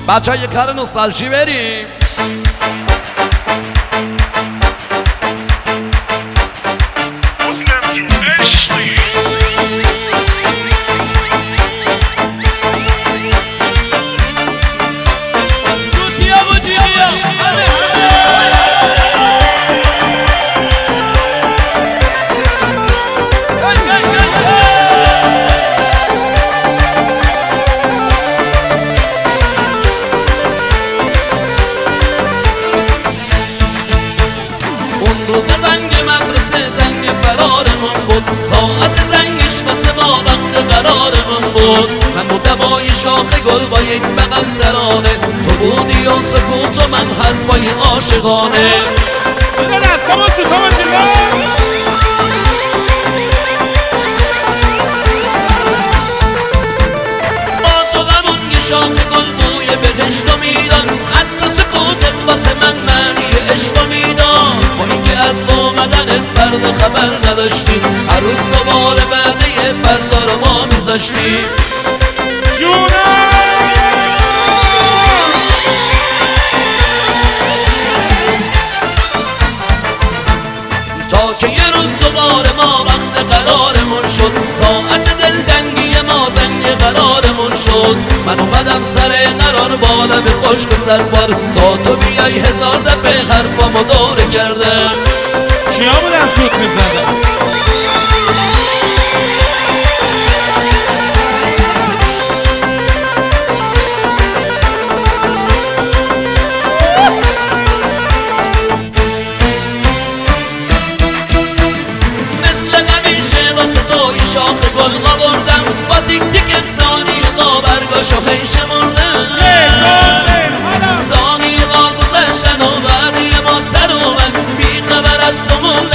بچه ها یه کار نوستالژی بریم. روز زنگ مدرسه زنگ فرارمون بود، ساعت زنگش واسه ما وقت قرارمون بود. من بودم با یه شاخه گل با یک بغل ترانه، تو بودی و سکوت و من حرفای عاشقانه. چرا دستامو ستامو چرا؟ با تو همون یه شاخه گل بوی بهشت و میدان، حتی سکوتت واسه من معنی عشق و میدان. با اینکه از اومدنت فردا خبر نداشتیم، هر روز دوباره بعده فردا رو ما میذاشتیم. تا که یه روز دوباره ما وقت قرارمون شد، ساعت دلتنگی ما زنگ قرارمون شد. من اومدم سر قرار بالا به خشک و سربار، تا تو بیای هزار دفعه حرفامو دوره کردم. چیا بود از دوت میزدم؟ شاخ گل آوردم با تیک تیک ثانیه‌ها برگاشو هی شمردم. ثانیه‌ها گذشتن و بعدی ما سر اومد، بی خبر از تو موندم.